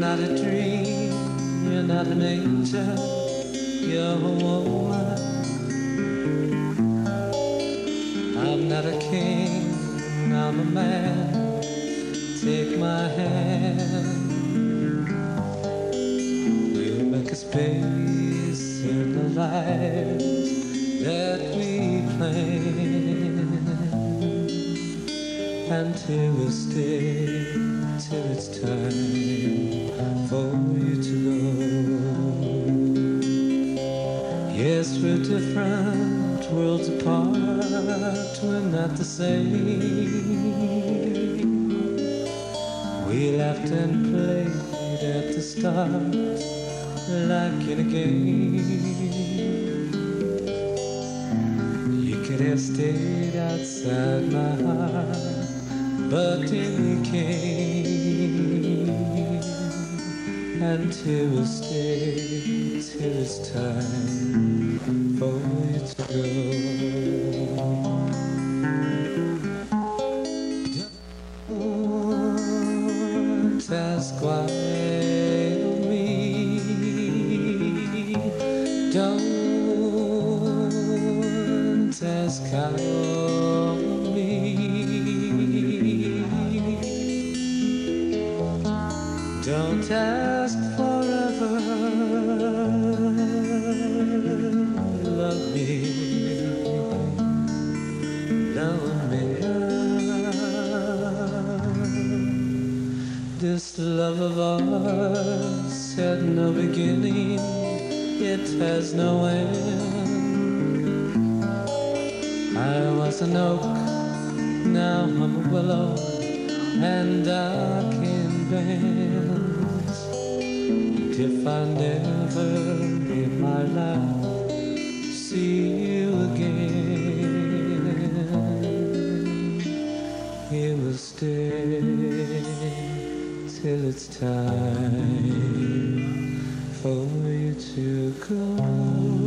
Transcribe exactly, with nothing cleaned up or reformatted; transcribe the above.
not a dream, you're not an angel, you're a woman. I'm not a king, I'm a man. Take my hand. We'll make a space in the lives that we plan, until we stay till it's time for you to go. Yes, we're different worlds apart, we're not the same. We laughed and played at the start like in a game. You could have stayed outside my heart, but in you came. Until we stay till it's time for you to go. Don't ask why of me. Don't ask how of me. Don't ask forever. Love me, love me. This love of ours had no beginning, it has no end. I was an oak, now I'm a willow, and I can bend. If I never in my life see you again, you will stay till it's time for you to go.